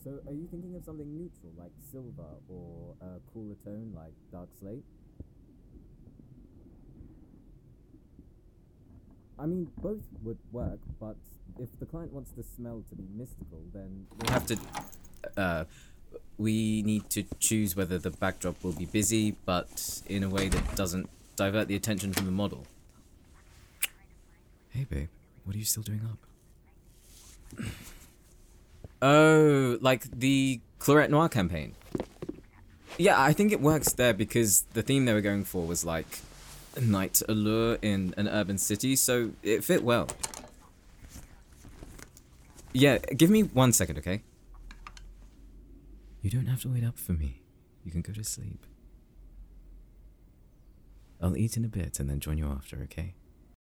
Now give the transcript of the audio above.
So, are you thinking of something neutral like silver or a cooler tone like dark slate? I mean, both would work, but if the client wants the smell to be mystical, then we'll have to. We need to choose whether the backdrop will be busy, but in a way that doesn't divert the attention from the model. Hey, babe, what are you still doing up? Oh, like the Claret Noir campaign. Yeah, I think it works there because the theme they were going for was like night allure in an urban city, so it fit well. Yeah, give me 1 second, okay? You don't have to wait up for me. You can go to sleep. I'll eat in a bit and then join you after, okay?